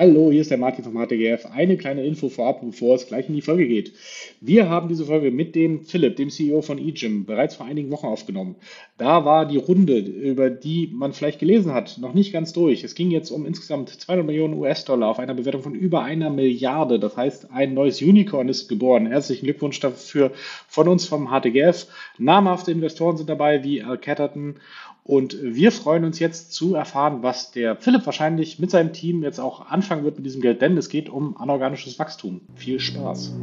Hallo, hier ist der Martin vom HTGF. Eine kleine Info vorab, bevor es gleich in die Folge geht. Wir haben diese Folge mit dem Philipp, dem CEO von eGym, bereits vor einigen Wochen aufgenommen. Da war die Runde, über die man vielleicht gelesen hat, noch nicht ganz durch. Es ging jetzt um insgesamt 200 Millionen US-Dollar auf einer Bewertung von über einer Milliarde. Das heißt, ein neues Unicorn ist geboren. Herzlichen Glückwunsch dafür von uns vom HTGF. Namhafte Investoren sind dabei, wie Al Catterton. Und wir freuen uns jetzt zu erfahren, was der Philipp wahrscheinlich mit seinem Team jetzt auch anfangen wird mit diesem Geld, denn es geht um anorganisches Wachstum. Viel Spaß.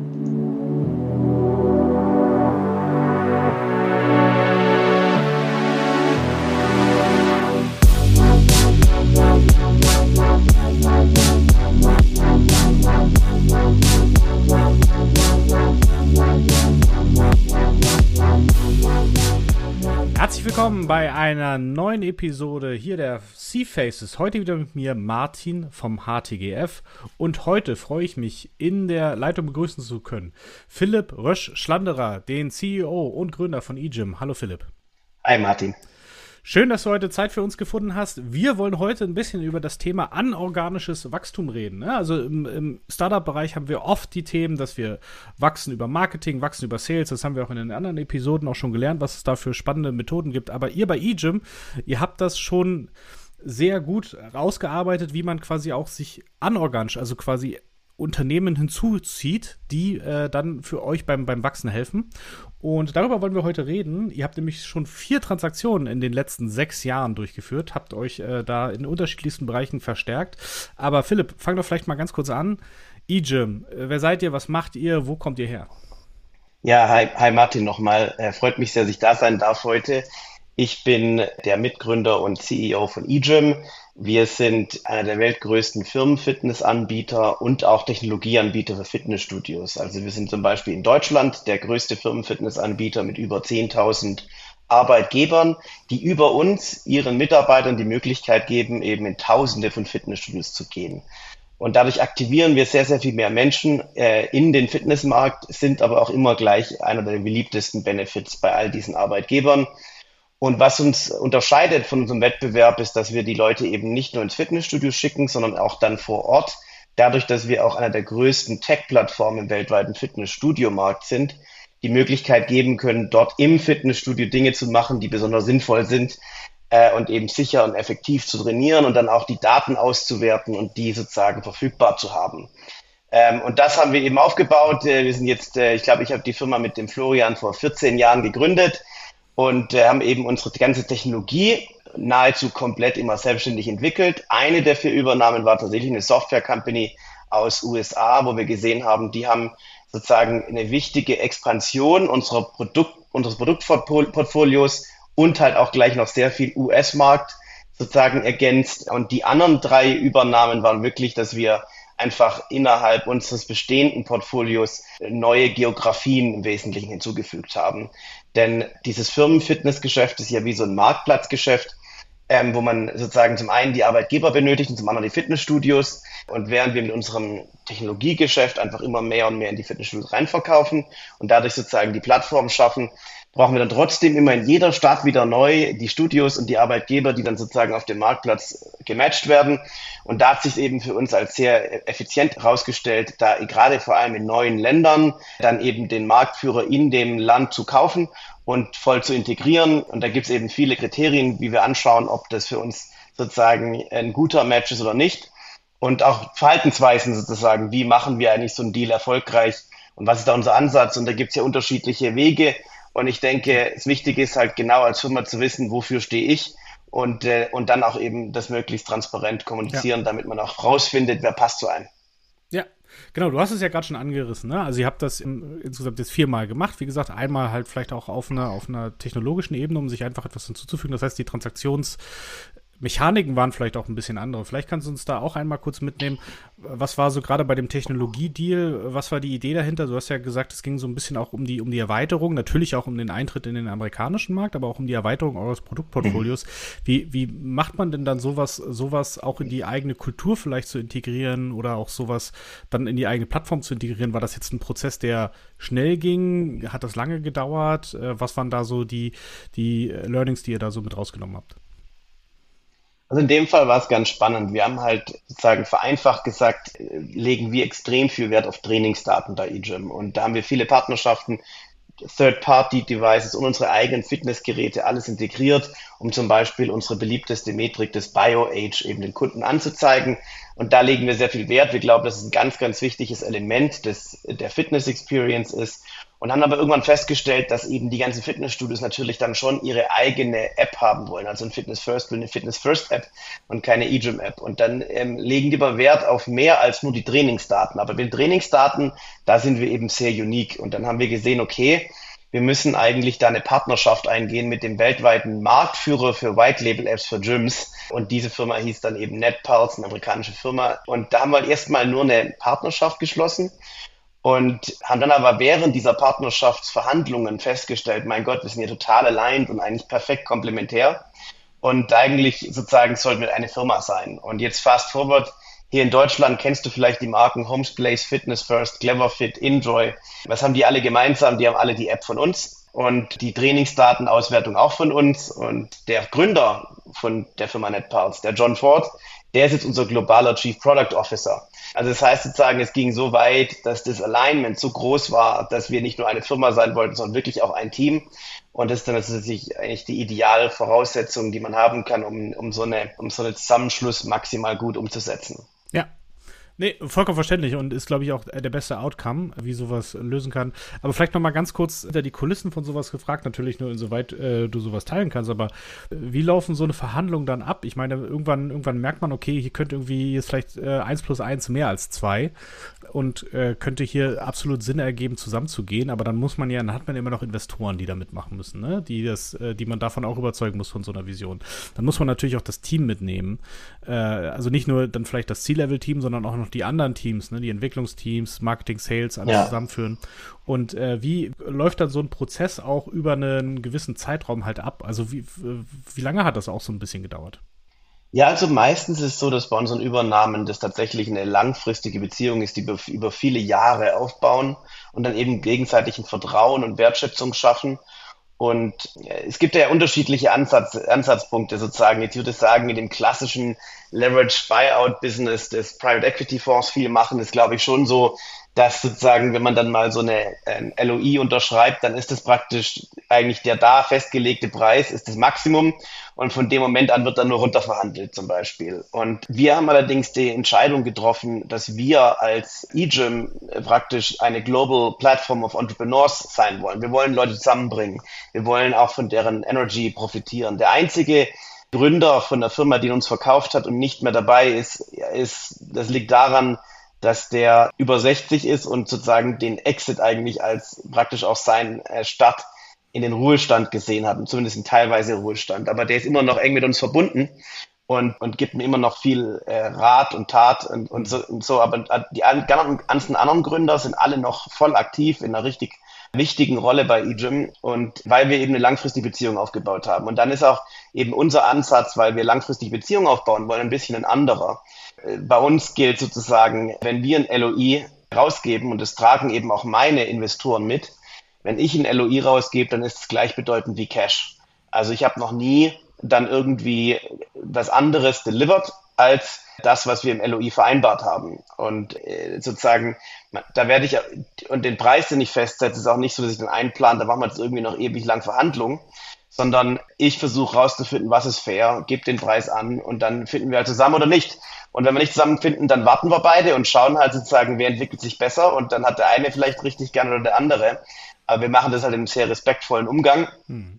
Herzlich willkommen bei einer neuen Episode hier der Seafaces. Heute wieder mit mir Martin vom HTGF und heute freue ich mich, in der Leitung begrüßen zu können Philipp Rösch-Schlanderer, den CEO und Gründer von eGym. Hallo Philipp. Hi Martin. Schön, dass du heute Zeit für uns gefunden hast. Wir wollen heute ein bisschen über das Thema anorganisches Wachstum reden. Also im Startup-Bereich haben wir oft die Themen, dass wir wachsen über Marketing, wachsen über Sales. Das haben wir auch in den anderen Episoden auch schon gelernt, was es da für spannende Methoden gibt. Aber ihr bei eGym, ihr habt das schon sehr gut rausgearbeitet, wie man quasi auch sich anorganisch, also quasi Unternehmen hinzuzieht, die dann für euch beim Wachsen helfen. Und darüber wollen wir heute reden. Ihr habt nämlich schon 4 Transaktionen in den letzten 6 Jahren durchgeführt, habt euch da in unterschiedlichsten Bereichen verstärkt. Aber Philipp, fang doch vielleicht mal ganz kurz an. eGym, wer seid ihr, was macht ihr, wo kommt ihr her? Ja, hi Martin nochmal. Freut mich sehr, dass ich da sein darf heute. Ich bin der Mitgründer und CEO von eGym. Wir sind einer der weltgrößten Firmenfitnessanbieter und auch Technologieanbieter für Fitnessstudios. Also wir sind zum Beispiel in Deutschland der größte Firmenfitnessanbieter mit über 10.000 Arbeitgebern, die über uns ihren Mitarbeitern die Möglichkeit geben, eben in Tausende von Fitnessstudios zu gehen. Und dadurch aktivieren wir sehr, sehr viel mehr Menschen in den Fitnessmarkt, sind aber auch immer gleich einer der beliebtesten Benefits bei all diesen Arbeitgebern. Und was uns unterscheidet von unserem Wettbewerb ist, dass wir die Leute eben nicht nur ins Fitnessstudio schicken, sondern auch dann vor Ort. Dadurch, dass wir auch einer der größten Tech-Plattformen im weltweiten Fitnessstudio-Markt sind, die Möglichkeit geben können, dort im Fitnessstudio Dinge zu machen, die besonders sinnvoll sind und eben sicher und effektiv zu trainieren und dann auch die Daten auszuwerten und die sozusagen verfügbar zu haben. Und das haben wir eben aufgebaut. Wir sind jetzt, ich glaube, ich habe die Firma mit dem Florian vor 14 Jahren gegründet. Und haben eben unsere ganze Technologie nahezu komplett immer selbstständig entwickelt. Eine der 4 Übernahmen war tatsächlich eine Software-Company aus USA, wo wir gesehen haben, die haben sozusagen eine wichtige Expansion unseres Produktportfolios und halt auch gleich noch sehr viel US-Markt sozusagen ergänzt. Und die anderen 3 Übernahmen waren wirklich, dass wir einfach innerhalb unseres bestehenden Portfolios neue Geografien im Wesentlichen hinzugefügt haben. Denn dieses Firmenfitnessgeschäft ist ja wie so ein Marktplatzgeschäft, wo man sozusagen zum einen die Arbeitgeber benötigt und zum anderen die Fitnessstudios. Und während wir mit unserem Technologiegeschäft einfach immer mehr und mehr in die Fitnessstudios reinverkaufen und dadurch sozusagen die Plattform schaffen, brauchen wir dann trotzdem immer in jeder Stadt wieder neu die Studios und die Arbeitgeber, die dann sozusagen auf dem Marktplatz gematcht werden. Und da hat sich eben für uns als sehr effizient herausgestellt, da gerade vor allem in neuen Ländern dann eben den Marktführer in dem Land zu kaufen und voll zu integrieren. Und da gibt es eben viele Kriterien, wie wir anschauen, ob das für uns sozusagen ein guter Match ist oder nicht. Und auch Verhaltensweisen sozusagen, wie machen wir eigentlich so einen Deal erfolgreich und was ist da unser Ansatz? Und da gibt es ja unterschiedliche Wege. Und ich denke, das Wichtige ist halt genau als Firma zu wissen, wofür stehe ich und dann auch eben das möglichst transparent kommunizieren, damit man auch rausfindet, wer passt zu einem. Ja, genau, du hast es ja gerade schon angerissen, ne? Also ihr habt das insgesamt jetzt 4-mal gemacht. Wie gesagt, einmal halt vielleicht auch auf einer technologischen Ebene, um sich einfach etwas hinzuzufügen. Das heißt, die Mechaniken waren vielleicht auch ein bisschen andere. Vielleicht kannst du uns da auch einmal kurz mitnehmen. Was war so gerade bei dem Technologie-Deal? Was war die Idee dahinter? Du hast ja gesagt, es ging so ein bisschen auch um die Erweiterung, natürlich auch um den Eintritt in den amerikanischen Markt, aber auch um die Erweiterung eures Produktportfolios. Wie macht man denn dann sowas auch in die eigene Kultur vielleicht zu integrieren oder auch sowas dann in die eigene Plattform zu integrieren? War das jetzt ein Prozess, der schnell ging? Hat das lange gedauert? Was waren da so die Learnings, die ihr da so mit rausgenommen habt? Also in dem Fall war es ganz spannend. Wir haben halt sozusagen vereinfacht gesagt, legen wir extrem viel Wert auf Trainingsdaten bei eGym. Und da haben wir viele Partnerschaften, Third-Party-Devices und unsere eigenen Fitnessgeräte alles integriert, um zum Beispiel unsere beliebteste Metrik des BioAge eben den Kunden anzuzeigen. Und da legen wir sehr viel Wert. Wir glauben, dass es ein ganz, ganz wichtiges Element der Fitness-Experience ist. Und haben aber irgendwann festgestellt, dass eben die ganzen Fitnessstudios natürlich dann schon ihre eigene App haben wollen. Also ein Fitness First will eine Fitness First App und keine eGym App. Und dann legen die aber Wert auf mehr als nur die Trainingsdaten. Aber bei den Trainingsdaten, da sind wir eben sehr unique. Und dann haben wir gesehen, okay, wir müssen eigentlich da eine Partnerschaft eingehen mit dem weltweiten Marktführer für White Label Apps für Gyms. Und diese Firma hieß dann eben NetPulse, eine amerikanische Firma. Und da haben wir erstmal nur eine Partnerschaft geschlossen. Und haben dann aber während dieser Partnerschaftsverhandlungen festgestellt, mein Gott, wir sind hier total aligned und eigentlich perfekt komplementär. Und eigentlich sozusagen sollten wir eine Firma sein. Und jetzt fast forward, hier in Deutschland kennst du vielleicht die Marken Homes Place, Fitness First, Cleverfit, Enjoy. Was haben die alle gemeinsam? Die haben alle die App von uns und die Trainingsdatenauswertung auch von uns. Und der Gründer von der Firma NetPulse, der John Ford, der ist jetzt unser globaler Chief Product Officer. Also das heißt sozusagen, es ging so weit, dass das Alignment so groß war, dass wir nicht nur eine Firma sein wollten, sondern wirklich auch ein Team. Und das ist dann natürlich eigentlich die ideale Voraussetzung, die man haben kann, um so eine Zusammenschluss maximal gut umzusetzen. Ja. Nee, vollkommen verständlich und ist, glaube ich, auch der beste Outcome, wie sowas lösen kann. Aber vielleicht noch mal ganz kurz hinter die Kulissen von sowas gefragt, natürlich nur insoweit du sowas teilen kannst, aber wie laufen so eine Verhandlung dann ab? Ich meine, irgendwann merkt man, okay, hier könnte irgendwie jetzt vielleicht 1 plus 1 mehr als 2 und könnte hier absolut Sinn ergeben, zusammenzugehen, aber dann hat man immer noch Investoren, die da mitmachen müssen, ne? Die man davon auch überzeugen muss von so einer Vision. Dann muss man natürlich auch das Team mitnehmen. Also nicht nur dann vielleicht das C-Level-Team, sondern auch noch die anderen Teams, ne, die Entwicklungsteams, Marketing, Sales, alles zusammenführen. Und wie läuft dann so ein Prozess auch über einen gewissen Zeitraum halt ab? Also wie lange hat das auch so ein bisschen gedauert? Ja, also meistens ist es so, dass bei unseren Übernahmen das tatsächlich eine langfristige Beziehung ist, die über viele Jahre aufbauen und dann eben gegenseitigen Vertrauen und Wertschätzung schaffen. Und es gibt ja unterschiedliche Ansatzpunkte sozusagen. Jetzt würde ich sagen, mit dem klassischen Leverage Buyout Business des Private Equity Fonds viel machen, ist glaube ich schon so, dass sozusagen, wenn man dann mal so eine LOI unterschreibt, dann ist das praktisch eigentlich der da festgelegte Preis, ist das Maximum und von dem Moment an wird dann nur runterverhandelt zum Beispiel. Und wir haben allerdings die Entscheidung getroffen, dass wir als eGym praktisch eine Global Platform of Entrepreneurs sein wollen. Wir wollen Leute zusammenbringen. Wir wollen auch von deren Energy profitieren. Der einzige Gründer von der Firma, die uns verkauft hat und nicht mehr dabei ist, das liegt daran, dass der über 60 ist und sozusagen den Exit eigentlich als praktisch auch sein Start in den Ruhestand gesehen hat, und zumindest in teilweise Ruhestand. Aber der ist immer noch eng mit uns verbunden und gibt mir immer noch viel Rat und Tat und so. Aber die ganzen anderen Gründer sind alle noch voll aktiv in einer richtig wichtigen Rolle bei eGym und weil wir eben eine langfristige Beziehung aufgebaut haben. Und dann ist auch eben unser Ansatz, weil wir langfristige Beziehungen aufbauen wollen, ein bisschen ein anderer. Bei uns gilt sozusagen, wenn wir ein LOI rausgeben, und das tragen eben auch meine Investoren mit, wenn ich ein LOI rausgebe, dann ist es gleichbedeutend wie Cash. Also ich habe noch nie dann irgendwie was anderes delivered als das, was wir im LOI vereinbart haben. Und sozusagen, da werde ich, und den Preis, den ich festsetze, ist auch nicht so, dass ich dann einplane, da machen wir jetzt irgendwie noch ewig lang Verhandlungen, sondern ich versuche rauszufinden, was ist fair, gebe den Preis an und dann finden wir halt zusammen oder nicht. Und wenn wir nicht zusammenfinden, dann warten wir beide und schauen halt sozusagen, wer entwickelt sich besser und dann hat der eine vielleicht richtig gern oder der andere. Aber wir machen das halt in einem sehr respektvollen Umgang.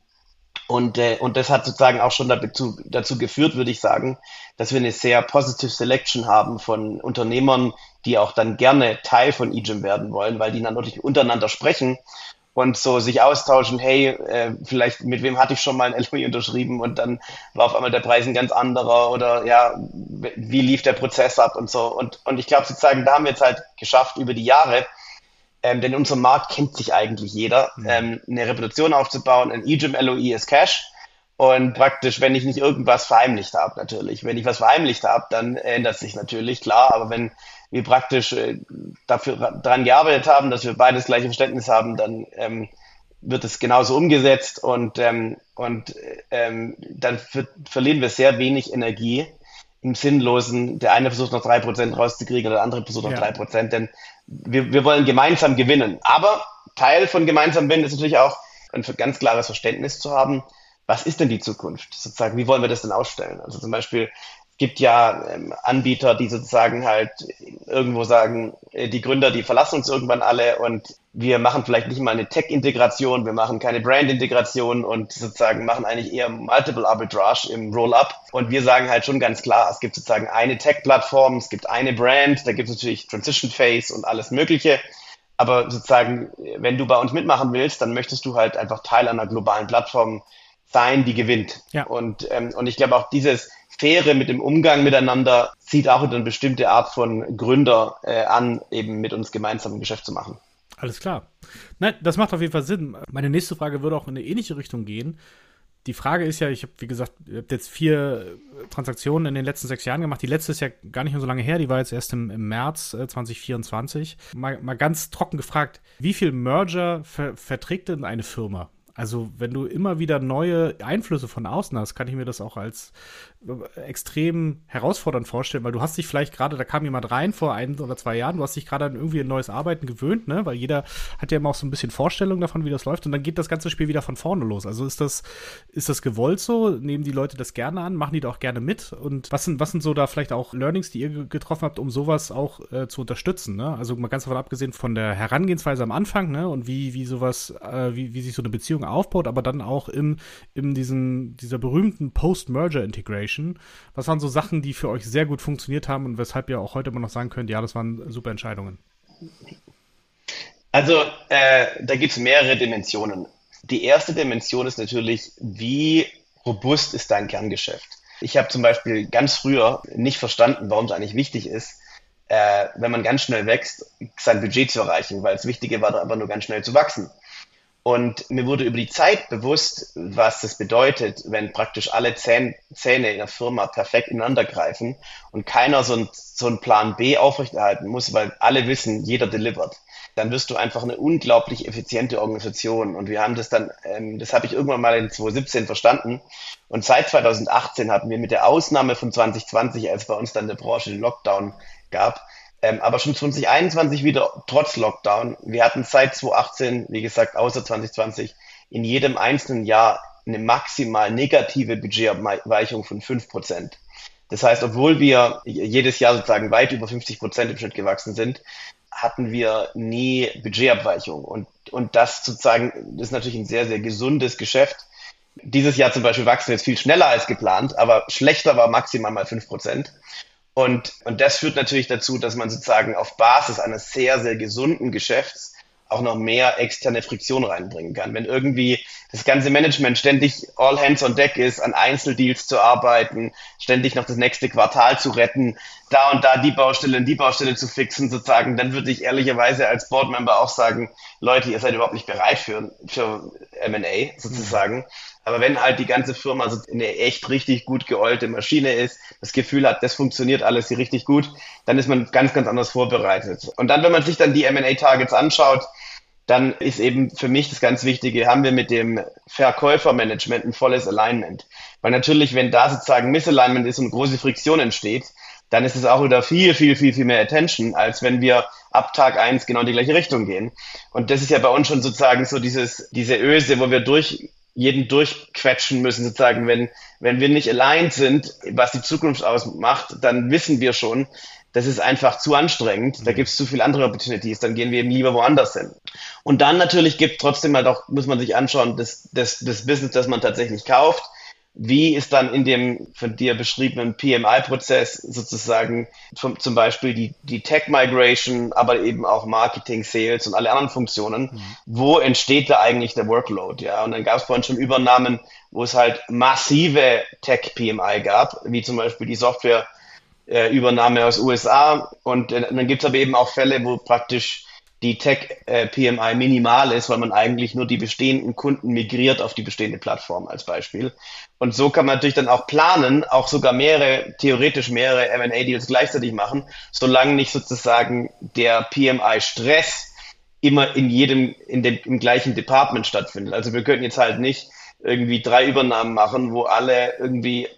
Und das hat sozusagen auch schon dazu geführt, würde ich sagen, dass wir eine sehr positive Selection haben von Unternehmern, die auch dann gerne Teil von eGym werden wollen, weil die dann natürlich untereinander sprechen und so sich austauschen, hey, vielleicht mit wem hatte ich schon mal ein LOI unterschrieben und dann war auf einmal der Preis ein ganz anderer oder ja, wie lief der Prozess ab und so. Und ich glaube sozusagen, da haben wir jetzt halt geschafft über die Jahre, denn in unserem Markt kennt sich eigentlich jeder, eine Reputation aufzubauen. Ein eGym LOI ist Cash und praktisch, wenn ich nicht irgendwas verheimlicht habe, natürlich. Wenn ich was verheimlicht habe, dann ändert sich natürlich, klar, aber wenn wir praktisch daran gearbeitet haben, dass wir beide das gleiche Verständnis haben, dann wird es genauso umgesetzt dann verlieren wir sehr wenig Energie im Sinnlosen. Der eine versucht noch 3% rauszukriegen oder der andere versucht noch 3%, denn wir wollen gemeinsam gewinnen. Aber Teil von gemeinsam gewinnen ist natürlich auch ein ganz klares Verständnis zu haben, was ist denn die Zukunft? Sozusagen, wie wollen wir das denn ausstellen? Also zum Beispiel, es gibt ja Anbieter, die sozusagen halt irgendwo sagen, die Gründer, die verlassen uns irgendwann alle und wir machen vielleicht nicht mal eine Tech-Integration, wir machen keine Brand-Integration und sozusagen machen eigentlich eher Multiple Arbitrage im Roll-Up. Und wir sagen halt schon ganz klar, es gibt sozusagen eine Tech-Plattform, es gibt eine Brand, da gibt es natürlich Transition Phase und alles Mögliche. Aber sozusagen, wenn du bei uns mitmachen willst, dann möchtest du halt einfach Teil einer globalen Plattform sein, die gewinnt. Ja. Und ich glaube auch dieses Faire mit dem Umgang miteinander zieht auch eine bestimmte Art von Gründer an, eben mit uns gemeinsam ein Geschäft zu machen. Alles klar. Nein, das macht auf jeden Fall Sinn. Meine nächste Frage würde auch in eine ähnliche Richtung gehen. Die Frage ist ja, ich habe, wie gesagt, jetzt 4 Transaktionen in den letzten 6 Jahren gemacht. Die letzte ist ja gar nicht mehr so lange her, die war jetzt erst im März 2024. Mal ganz trocken gefragt, wie viel Merger verträgt denn eine Firma? Also wenn du immer wieder neue Einflüsse von außen hast, kann ich mir das auch als extrem herausfordernd vorstellen, weil du hast dich vielleicht gerade, da kam jemand rein vor 1 oder 2 Jahren, du hast dich gerade an irgendwie ein neues Arbeiten gewöhnt, ne? Weil jeder hat ja immer auch so ein bisschen Vorstellung davon, wie das läuft und dann geht das ganze Spiel wieder von vorne los. Also ist das gewollt so? Nehmen die Leute das gerne an? Machen die da auch gerne mit? Und was sind so da vielleicht auch Learnings, die ihr getroffen habt, um sowas auch zu unterstützen, ne? Also mal ganz davon abgesehen von der Herangehensweise am Anfang, ne? Und wie sowas, wie sich so eine Beziehung aufbaut, aber dann auch in dieser berühmten Post-Merger-Integration. Was waren so Sachen, die für euch sehr gut funktioniert haben und weshalb ihr auch heute immer noch sagen könnt, ja, das waren super Entscheidungen? Also, da gibt es mehrere Dimensionen. Die erste Dimension ist natürlich, wie robust ist dein Kerngeschäft? Ich habe zum Beispiel ganz früher nicht verstanden, warum es eigentlich wichtig ist, wenn man ganz schnell wächst, sein Budget zu erreichen, weil das Wichtige war da aber nur ganz schnell zu wachsen. Und mir wurde über die Zeit bewusst, was das bedeutet, wenn praktisch alle Zähne in der Firma perfekt ineinander greifen und keiner so einen Plan B aufrechterhalten muss, weil alle wissen, jeder delivert. Dann wirst du einfach eine unglaublich effiziente Organisation. Und wir haben das dann, das habe ich irgendwann mal in 2017 verstanden. Und seit 2018 hatten wir mit der Ausnahme von 2020, als bei uns dann der Branche den Lockdown gab, aber schon 2021 wieder trotz Lockdown. Wir hatten seit 2018, wie gesagt, außer 2020, in jedem einzelnen Jahr eine maximal negative Budgetabweichung von 5%. Das heißt, obwohl wir jedes Jahr sozusagen weit über 50% im Schnitt gewachsen sind, hatten wir nie Budgetabweichung. Und das sozusagen ist natürlich ein sehr, sehr gesundes Geschäft. Dieses Jahr zum Beispiel wachsen wir jetzt viel schneller als geplant, aber schlechter war maximal mal 5%. Und das führt natürlich dazu, dass man sozusagen auf Basis eines sehr, sehr gesunden Geschäfts auch noch mehr externe Friktion reinbringen kann. Wenn irgendwie das ganze Management ständig all hands on deck ist, an Einzeldeals zu arbeiten, ständig noch das nächste Quartal zu retten, da und da die Baustelle zu fixen sozusagen, dann würde ich ehrlicherweise als Boardmember auch sagen, Leute, ihr seid überhaupt nicht bereit für M&A sozusagen. Aber wenn halt die ganze Firma so eine echt richtig gut geoilte Maschine ist, das Gefühl hat, das funktioniert alles hier richtig gut, dann ist man ganz, ganz anders vorbereitet. Und dann, wenn man sich dann die M&A-Targets anschaut, dann ist eben für mich das ganz Wichtige, haben wir mit dem Verkäufermanagement ein volles Alignment. Weil natürlich, wenn da sozusagen Misalignment ist und große Friktion entsteht, dann ist es auch wieder viel, viel, viel, viel mehr Attention, als wenn wir ab Tag 1 genau in die gleiche Richtung gehen. Und das ist ja bei uns schon sozusagen so diese Öse, wo wir jeden durchquetschen müssen, sozusagen, wenn wir nicht aligned sind, was die Zukunft ausmacht, dann wissen wir schon, das ist einfach zu anstrengend, da gibt es zu viele andere Opportunities, dann gehen wir eben lieber woanders hin. Und dann natürlich gibt trotzdem halt auch, muss man sich anschauen, das Business, das man tatsächlich kauft, wie ist dann in dem von dir beschriebenen PMI-Prozess sozusagen zum Beispiel die Tech-Migration, aber eben auch Marketing, Sales und alle anderen Funktionen, wo entsteht da eigentlich der Workload? Ja, und dann gab es vorhin schon Übernahmen, wo es halt massive Tech-PMI gab, wie zum Beispiel die Software-Übernahme aus USA. Und dann gibt es aber eben auch Fälle, wo praktisch die Tech-PMI minimal ist, weil man eigentlich nur die bestehenden Kunden migriert auf die bestehende Plattform als Beispiel. Und so kann man natürlich dann auch planen, auch sogar theoretisch mehrere M&A-Deals gleichzeitig machen, solange nicht sozusagen der PMI-Stress immer im gleichen Department stattfindet. Also wir könnten jetzt halt nicht irgendwie 3 Übernahmen machen, wo alle irgendwie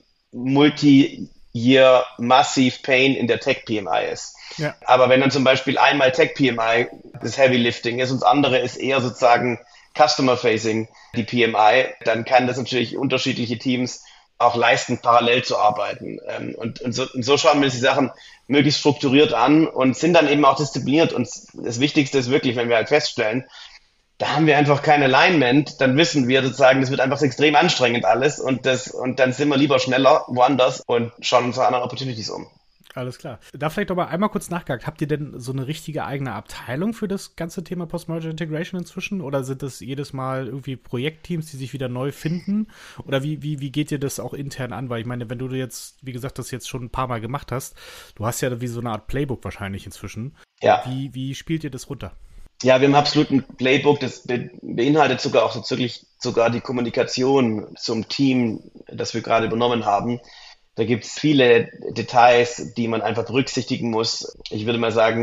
Multi-Year Massive Pain in der Tech PMI ist. Ja. Aber wenn dann zum Beispiel einmal Tech PMI das Heavy Lifting ist und das andere ist eher sozusagen Customer Facing, die PMI, dann kann das natürlich unterschiedliche Teams auch leisten, parallel zu arbeiten. Und so schauen wir uns die Sachen möglichst strukturiert an und sind dann eben auch diszipliniert. Und das Wichtigste ist wirklich, wenn wir halt feststellen, da haben wir einfach kein Alignment, dann wissen wir sozusagen, das wird einfach extrem anstrengend alles und dann sind wir lieber schneller woanders und schauen uns nach anderen Opportunities um. Alles klar. Da vielleicht aber einmal kurz nachgehakt. Habt ihr denn so eine richtige eigene Abteilung für das ganze Thema Post-Merger Integration inzwischen? Oder sind das jedes Mal irgendwie Projektteams, die sich wieder neu finden? Oder wie geht ihr das auch intern an? Weil ich meine, wenn du jetzt, wie gesagt, das jetzt schon ein paar Mal gemacht hast, du hast ja wie so eine Art Playbook wahrscheinlich inzwischen. Ja. Wie spielt ihr das runter? Ja, wir haben absolut ein Playbook, das beinhaltet sogar die Kommunikation zum Team, das wir gerade übernommen haben. Da gibt es viele Details, die man einfach berücksichtigen muss. Ich würde mal sagen,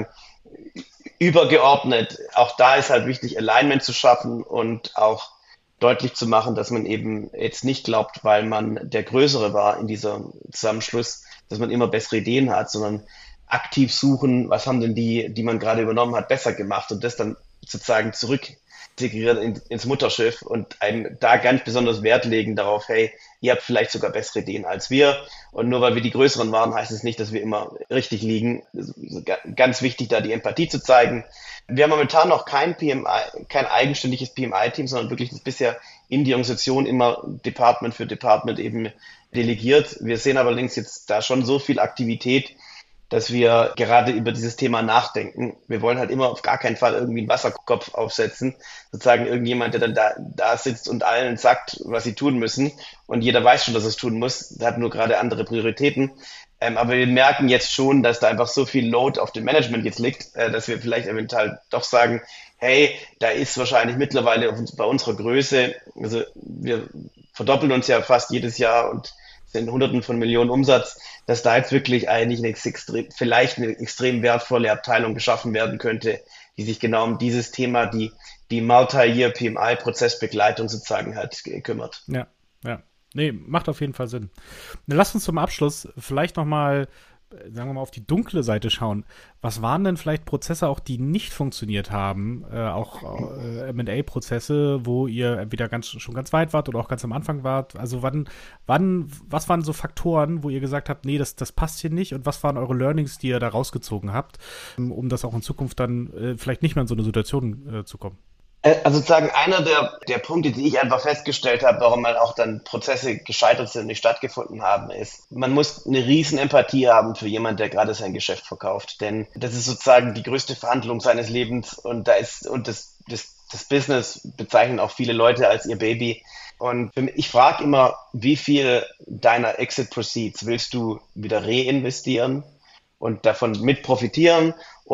übergeordnet, auch da ist halt wichtig, Alignment zu schaffen und auch deutlich zu machen, dass man eben jetzt nicht glaubt, weil man der Größere war in diesem Zusammenschluss, dass man immer bessere Ideen hat, sondern aktiv suchen, was haben denn die man gerade übernommen hat, besser gemacht und das dann sozusagen zurück integrieren ins Mutterschiff und einem da ganz besonders Wert legen darauf, hey, ihr habt vielleicht sogar bessere Ideen als wir und nur weil wir die Größeren waren, heißt es nicht, dass wir immer richtig liegen. Ganz wichtig, da die Empathie zu zeigen. Wir haben momentan noch kein eigenständiges PMI-Team, sondern wirklich das bisher in die Organisation immer Department für Department eben delegiert. Wir sehen aber allerdings jetzt da schon so viel Aktivität, dass wir gerade über dieses Thema nachdenken. Wir wollen halt immer auf gar keinen Fall irgendwie einen Wasserkopf aufsetzen, sozusagen irgendjemand, der dann da sitzt und allen sagt, was sie tun müssen und jeder weiß schon, dass er es tun muss, hat nur gerade andere Prioritäten. Aber wir merken jetzt schon, dass da einfach so viel Load auf dem Management jetzt liegt, dass wir vielleicht eventuell doch sagen, hey, da ist wahrscheinlich mittlerweile bei unserer Größe, also wir verdoppeln uns ja fast jedes Jahr und sind Hunderten von Millionen Umsatz, dass da jetzt wirklich eigentlich vielleicht eine extrem wertvolle Abteilung geschaffen werden könnte, die sich genau um dieses Thema, die Multi-Year PMI-Prozessbegleitung sozusagen halt kümmert. Ja. Nee, macht auf jeden Fall Sinn. Lass uns zum Abschluss vielleicht nochmal, sagen wir mal, auf die dunkle Seite schauen. Was waren denn vielleicht Prozesse auch, die nicht funktioniert haben? Auch M&A-Prozesse, wo ihr entweder schon ganz weit wart oder auch ganz am Anfang wart. Also was waren so Faktoren, wo ihr gesagt habt, nee, das passt hier nicht? Und was waren eure Learnings, die ihr da rausgezogen habt, um das auch in Zukunft dann vielleicht nicht mehr in so eine Situation zu kommen? Also sozusagen einer der Punkte, die ich einfach festgestellt habe, warum mal auch dann Prozesse gescheitert sind und nicht stattgefunden haben, ist, man muss eine riesen Empathie haben für jemanden, der gerade sein Geschäft verkauft. Denn das ist sozusagen die größte Verhandlung seines Lebens und das Business bezeichnen auch viele Leute als ihr Baby. Und ich frage immer, wie viel deiner Exit Proceeds willst du wieder reinvestieren und davon mit profitieren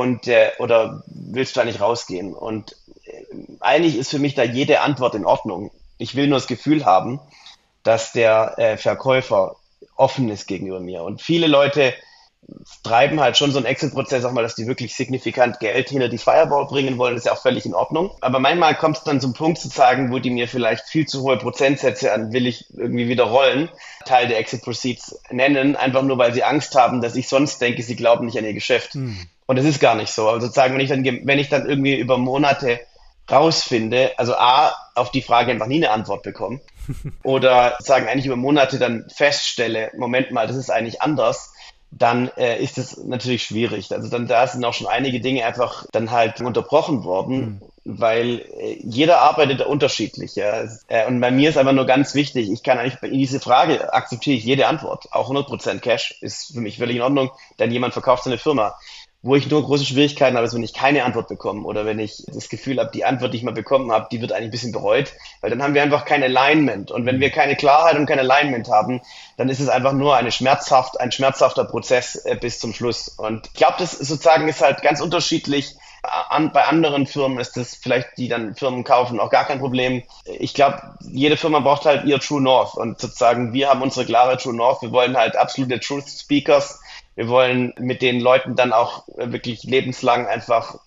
oder willst du eigentlich rausgehen? Und eigentlich ist für mich da jede Antwort in Ordnung. Ich will nur das Gefühl haben, dass der Verkäufer offen ist gegenüber mir. Und viele Leute treiben halt schon so einen Exit-Prozess auch mal, dass die wirklich signifikant Geld hinter die Firewall bringen wollen. Das ist ja auch völlig in Ordnung. Aber manchmal kommt es dann zum Punkt zu sagen, wo die mir vielleicht viel zu hohe Prozentsätze an will ich irgendwie wieder rollen, Teil der Exit-Proceeds nennen, einfach nur, weil sie Angst haben, dass ich sonst denke, sie glauben nicht an ihr Geschäft. Und das ist gar nicht so. Also sozusagen, wenn ich dann irgendwie über Monate rausfinde, also auf die Frage einfach nie eine Antwort bekomme oder sagen eigentlich über Monate dann feststelle, Moment mal, das ist eigentlich anders, dann ist es natürlich schwierig. Also da sind auch schon einige Dinge einfach dann halt unterbrochen worden, weil jeder arbeitet da unterschiedlich. Ja. Und bei mir ist einfach nur ganz wichtig, ich kann eigentlich in diese Frage akzeptiere ich jede Antwort. Auch 100% Cash ist für mich völlig in Ordnung, denn jemand verkauft seine Firma. Wo ich nur große Schwierigkeiten habe, ist, wenn ich keine Antwort bekomme oder wenn ich das Gefühl habe, die Antwort, die ich mal bekommen habe, die wird eigentlich ein bisschen bereut, weil dann haben wir einfach kein Alignment. Und wenn wir keine Klarheit und kein Alignment haben, dann ist es einfach nur ein schmerzhafter Prozess bis zum Schluss. Und ich glaube, das sozusagen ist halt ganz unterschiedlich. Bei anderen Firmen ist das vielleicht, die dann Firmen kaufen, auch gar kein Problem. Ich glaube, jede Firma braucht halt ihr True North und sozusagen wir haben unsere klare True North. Wir wollen halt absolute Truth Speakers. Wir wollen mit den Leuten dann auch wirklich lebenslang einfach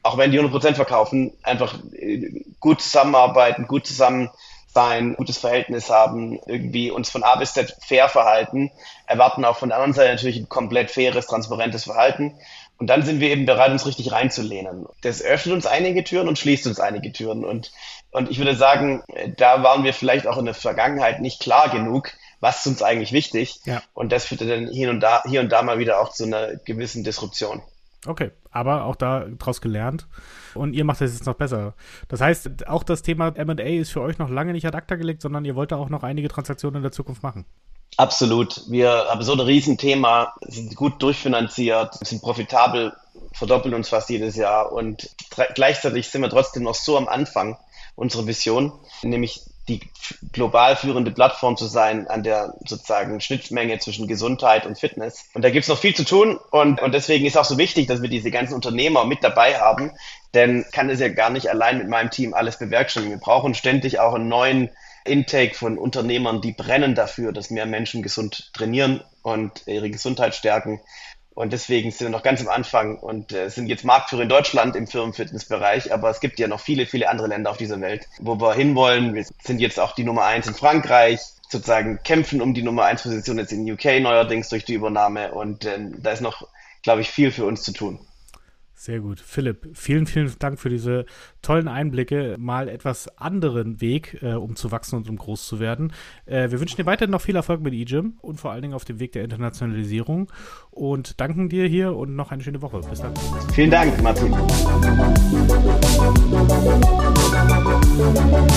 auch wenn die 100% verkaufen, einfach gut zusammenarbeiten, gut zusammen sein, gutes Verhältnis haben, irgendwie uns von A bis Z fair verhalten, erwarten auch von der anderen Seite natürlich ein komplett faires, transparentes Verhalten. Und dann sind wir eben bereit, uns richtig reinzulehnen. Das öffnet uns einige Türen und schließt uns einige Türen. Und ich würde sagen, da waren wir vielleicht auch in der Vergangenheit nicht klar genug, was ist uns eigentlich wichtig. Ja. Und das führte dann hier und da mal wieder auch zu einer gewissen Disruption. Okay, aber auch daraus gelernt. Und ihr macht das jetzt noch besser. Das heißt, auch das Thema M&A ist für euch noch lange nicht ad acta gelegt, sondern ihr wollt da auch noch einige Transaktionen in der Zukunft machen. Absolut. Wir haben so ein Riesenthema, sind gut durchfinanziert, sind profitabel, verdoppeln uns fast jedes Jahr und gleichzeitig sind wir trotzdem noch so am Anfang unserer Vision, nämlich die global führende Plattform zu sein an der sozusagen Schnittmenge zwischen Gesundheit und Fitness. Und da gibt's noch viel zu tun und deswegen ist auch so wichtig, dass wir diese ganzen Unternehmer mit dabei haben, denn kann es ja gar nicht allein mit meinem Team alles bewerkstelligen. Wir brauchen ständig auch einen neuen Intake von Unternehmern, die brennen dafür, dass mehr Menschen gesund trainieren und ihre Gesundheit stärken. Und deswegen sind wir noch ganz am Anfang und sind jetzt Marktführer in Deutschland im Firmenfitnessbereich, aber es gibt ja noch viele, viele andere Länder auf dieser Welt, wo wir hinwollen. Wir sind jetzt auch die Nummer 1 in Frankreich, sozusagen kämpfen um die Nummer 1 Position jetzt in UK neuerdings durch die Übernahme und da ist noch, glaube ich, viel für uns zu tun. Sehr gut. Philipp, vielen, vielen Dank für diese tollen Einblicke. Mal etwas anderen Weg, um zu wachsen und um groß zu werden. Wir wünschen dir weiterhin noch viel Erfolg mit eGym und vor allen Dingen auf dem Weg der Internationalisierung und danken dir hier und noch eine schöne Woche. Bis dann. Vielen Dank, Martin.